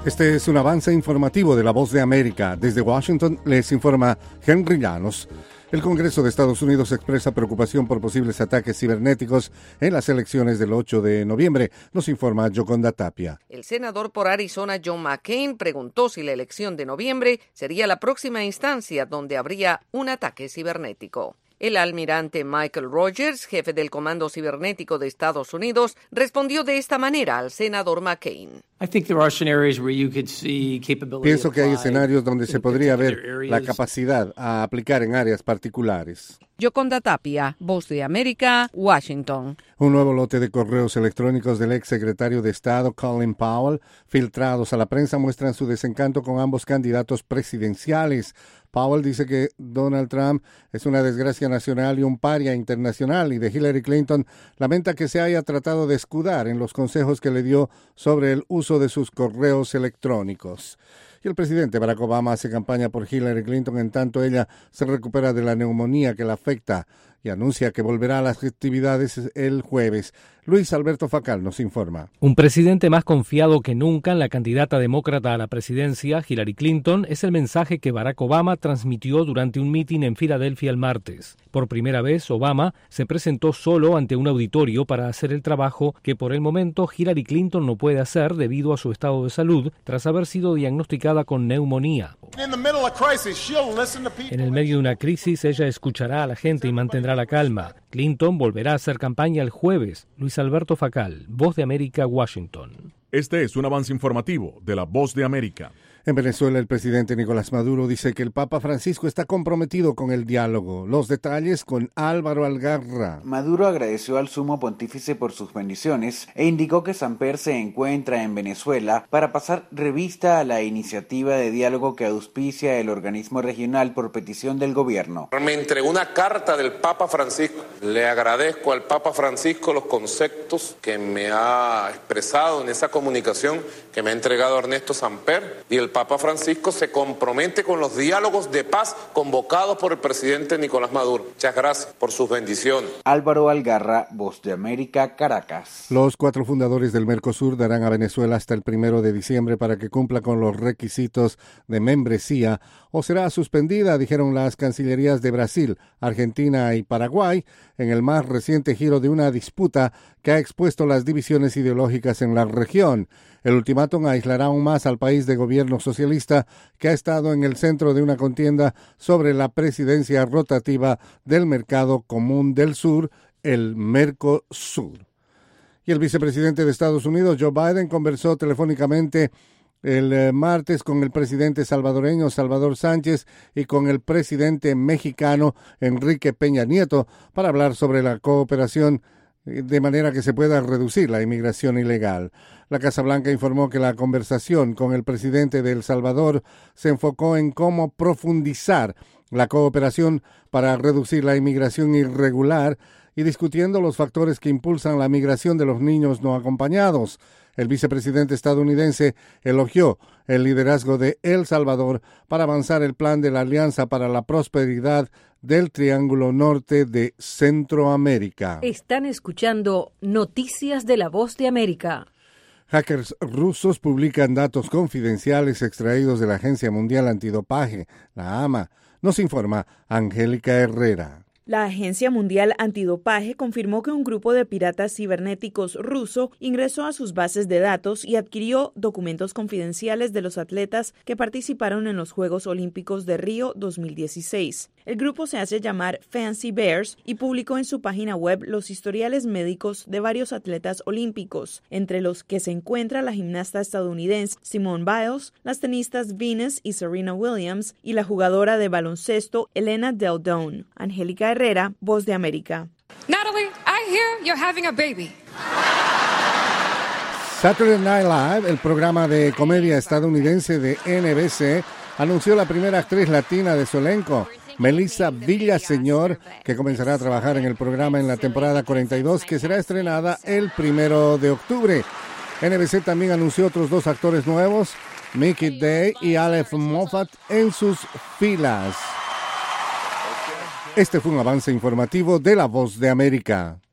Este es un avance informativo de La Voz de América. Desde Washington les informa Henry Llanos. El Congreso de Estados Unidos expresa preocupación por posibles ataques cibernéticos en las elecciones del 8 de noviembre, nos informa Yoconda Tapia. El senador por Arizona, John McCain, preguntó si la elección de noviembre sería la próxima instancia donde habría un ataque cibernético. El almirante Michael Rogers, jefe del Comando Cibernético de Estados Unidos, respondió de esta manera al senador McCain. Pienso que hay escenarios donde se podría ver la capacidad a aplicar en áreas particulares. Yoconda Tapia, Voz de América, Washington. Un nuevo lote de correos electrónicos del ex secretario de Estado Colin Powell, filtrados a la prensa, muestran su desencanto con ambos candidatos presidenciales. Powell dice que Donald Trump es una desgracia nacional y un paria internacional, y de Hillary Clinton lamenta que se haya tratado de escudar en los consejos que le dio sobre el uso de sus correos electrónicos. Y el presidente Barack Obama hace campaña por Hillary Clinton en tanto ella se recupera de la neumonía que la afecta y anuncia que volverá a las actividades el jueves. Luis Alberto Facal nos informa. Un presidente más confiado que nunca en la candidata demócrata a la presidencia, Hillary Clinton, es el mensaje que Barack Obama transmitió durante un mitin en Filadelfia el martes. Por primera vez, Obama se presentó solo ante un auditorio para hacer el trabajo que por el momento Hillary Clinton no puede hacer debido a su estado de salud tras haber sido diagnosticada con neumonía. En el medio de una crisis, ella escuchará a la gente y mantendrá la calma. Clinton volverá a hacer campaña el jueves. Luis Alberto Facal, Voz de América, Washington. Este es un avance informativo de La Voz de América. En Venezuela, el presidente Nicolás Maduro dice que el Papa Francisco está comprometido con el diálogo. Los detalles con Álvaro Algarra. Maduro agradeció al sumo pontífice por sus bendiciones e indicó que Samper se encuentra en Venezuela para pasar revista a la iniciativa de diálogo que auspicia el organismo regional por petición del gobierno. Me entregó una carta del Papa Francisco. Le agradezco al Papa Francisco los conceptos que me ha expresado en esa comunicación que me ha entregado Ernesto Samper, y el Papa Francisco se compromete con los diálogos de paz convocados por el presidente Nicolás Maduro. Muchas gracias por sus bendiciones. Álvaro Algarra, Voz de América, Caracas. Los 4 fundadores del Mercosur darán a Venezuela hasta el 1 de diciembre para que cumpla con los requisitos de membresía o será suspendida, dijeron las cancillerías de Brasil, Argentina y Paraguay, en el más reciente giro de una disputa que ha expuesto las divisiones ideológicas en la región. El ultimátum aislará aún más al país de gobierno socialista que ha estado en el centro de una contienda sobre la presidencia rotativa del Mercado Común del Sur, el Mercosur. Y el vicepresidente de Estados Unidos, Joe Biden, conversó telefónicamente el martes con el presidente salvadoreño Salvador Sánchez y con el presidente mexicano Enrique Peña Nieto para hablar sobre la cooperación de manera que se pueda reducir la inmigración ilegal. La Casa Blanca informó que la conversación con el presidente de El Salvador se enfocó en cómo profundizar la cooperación para reducir la inmigración irregular y discutiendo los factores que impulsan la migración de los niños no acompañados. El vicepresidente estadounidense elogió el liderazgo de El Salvador para avanzar el plan de la Alianza para la Prosperidad del Triángulo Norte de Centroamérica. Están escuchando Noticias de La Voz de América. Hackers rusos publican datos confidenciales extraídos de la Agencia Mundial Antidopaje, la AMA. Nos informa Angélica Herrera. La Agencia Mundial Antidopaje confirmó que un grupo de piratas cibernéticos ruso ingresó a sus bases de datos y adquirió documentos confidenciales de los atletas que participaron en los Juegos Olímpicos de Río 2016. El grupo se hace llamar Fancy Bears y publicó en su página web los historiales médicos de varios atletas olímpicos, entre los que se encuentra la gimnasta estadounidense Simone Biles, las tenistas Venus y Serena Williams y la jugadora de baloncesto Elena Del Don. Angélica Herrera, Voz de América. Natalie, I hear you're having a baby. Saturday Night Live, el programa de comedia estadounidense de NBC, anunció la primera actriz latina de su elenco, Melissa Villaseñor, que comenzará a trabajar en el programa en la temporada 42, que será estrenada el 1 de octubre. NBC también anunció otros 2 actores nuevos, Mickey Day y Aleph Moffat, en sus filas. Este fue un avance informativo de La Voz de América.